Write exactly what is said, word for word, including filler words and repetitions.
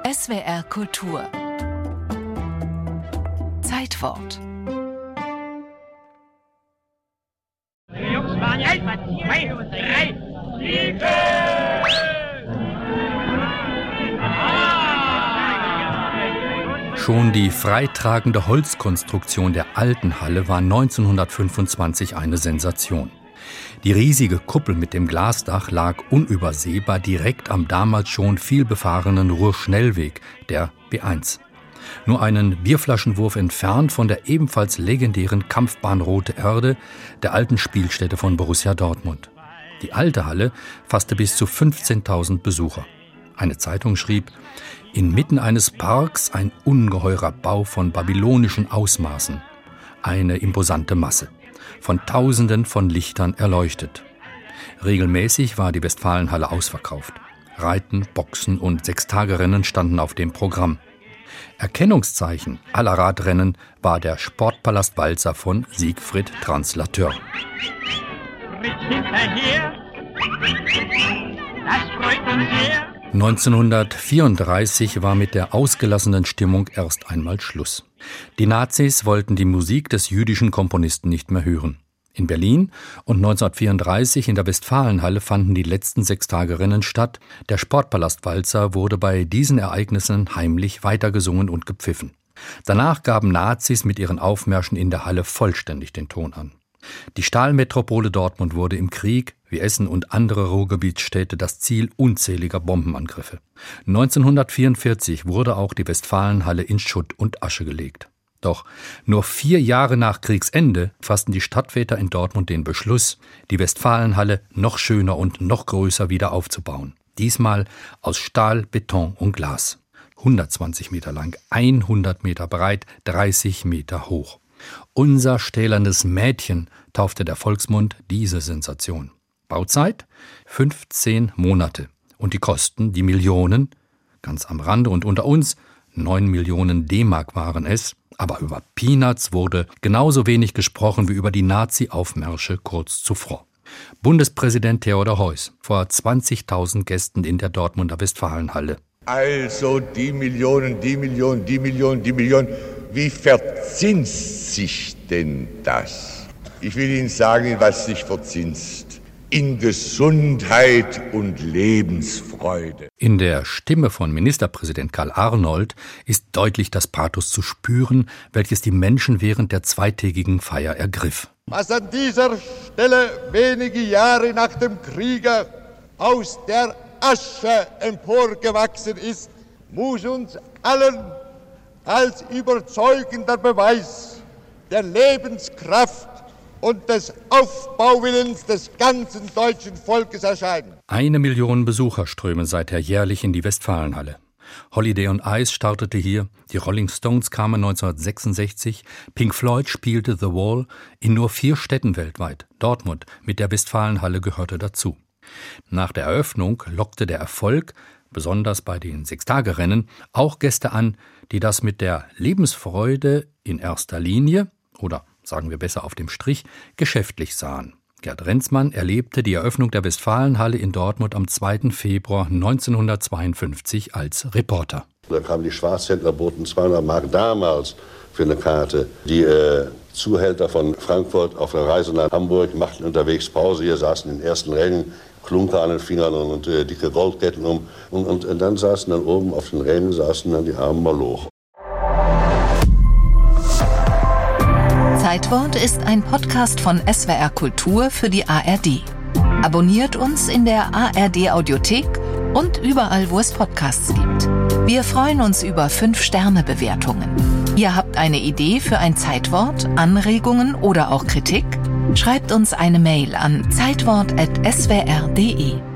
S W R Kultur. Zeitwort. Schon die freitragende Holzkonstruktion der alten Halle war neunzehnhundertfünfundzwanzig eine Sensation. Die riesige Kuppel mit dem Glasdach lag unübersehbar direkt am damals schon vielbefahrenen Ruhrschnellweg, der B eins. Nur einen Bierflaschenwurf entfernt von der ebenfalls legendären Kampfbahn Rote Erde, der alten Spielstätte von Borussia Dortmund. Die alte Halle fasste bis zu fünfzehntausend Besucher. Eine Zeitung schrieb: Inmitten eines Parks ein ungeheurer Bau von babylonischen Ausmaßen. Eine imposante Masse, von Tausenden von Lichtern erleuchtet. Regelmäßig war die Westfalenhalle ausverkauft. Reiten, Boxen und Sechstagerennen standen auf dem Programm. Erkennungszeichen aller Radrennen war der Sportpalast Walzer von Siegfried Translateur. neunzehnhundertvierunddreißig war mit der ausgelassenen Stimmung erst einmal Schluss. Die Nazis wollten die Musik des jüdischen Komponisten nicht mehr hören. In Berlin und neunzehnhundertvierunddreißig in der Westfalenhalle fanden die letzten Sechstagerennen statt. Der Sportpalast Walzer wurde bei diesen Ereignissen heimlich weitergesungen und gepfiffen. Danach gaben Nazis mit ihren Aufmärschen in der Halle vollständig den Ton an. Die Stahlmetropole Dortmund wurde im Krieg, wie Essen und andere Ruhrgebietsstädte, das Ziel unzähliger Bombenangriffe. neunzehnhundertvierundvierzig wurde auch die Westfalenhalle in Schutt und Asche gelegt. Doch nur vier Jahre nach Kriegsende fassten die Stadtväter in Dortmund den Beschluss, die Westfalenhalle noch schöner und noch größer wieder aufzubauen. Diesmal aus Stahl, Beton und Glas. hundertzwanzig Meter lang, hundert Meter breit, dreißig Meter hoch. Unser stählernes Mädchen taufte der Volksmund diese Sensation. Bauzeit? fünfzehn Monate. Und die Kosten, die Millionen? Ganz am Rande und unter uns, neun Millionen D-Mark waren es. Aber über Peanuts wurde genauso wenig gesprochen wie über die Nazi-Aufmärsche kurz zuvor. Bundespräsident Theodor Heuss vor zwanzigtausend Gästen in der Dortmunder Westfalenhalle. Also die Millionen, die Millionen, die Millionen, die Millionen. Wie verzinst sich denn das? Ich will Ihnen sagen, was sich verzinst. In Gesundheit und Lebensfreude. In der Stimme von Ministerpräsident Karl Arnold ist deutlich das Pathos zu spüren, welches die Menschen während der zweitägigen Feier ergriff. Was an dieser Stelle wenige Jahre nach dem Kriege aus der Asche emporgewachsen ist, muss uns allen als überzeugender Beweis der Lebenskraft und des Aufbauwillens des ganzen deutschen Volkes erscheinen. Eine Million Besucher strömen seither jährlich in die Westfalenhalle. Holiday on Ice startete hier, die Rolling Stones kamen neunzehnhundertsechsundsechzig, Pink Floyd spielte The Wall in nur vier Städten weltweit. Dortmund mit der Westfalenhalle gehörte dazu. Nach der Eröffnung lockte der Erfolg, besonders bei den Sechstagerennen, auch Gäste an, die das mit der Lebensfreude in erster Linie oder sagen wir besser auf dem Strich, geschäftlich sahen. Gerd Renzmann erlebte die Eröffnung der Westfalenhalle in Dortmund am zweiten Februar neunzehnhundertzweiundfünfzig als Reporter. Da kamen die Schwarzhändler, boten zweihundert Mark damals für eine Karte. Die äh, Zuhälter von Frankfurt auf der Reise nach Hamburg machten unterwegs Pause. Hier saßen in den ersten Rängen Klunker an den Fingern und äh, dicke Goldketten um. Und, und, und dann saßen dann oben auf den Rängen saßen dann die armen Maloch. Zeitwort ist ein Podcast von S W R Kultur für die A R D. Abonniert uns in der A R D Audiothek und überall, wo es Podcasts gibt. Wir freuen uns über fünf Sterne Bewertungen. Ihr habt eine Idee für ein Zeitwort, Anregungen oder auch Kritik? Schreibt uns eine Mail an zeitwort at s w r punkt d e.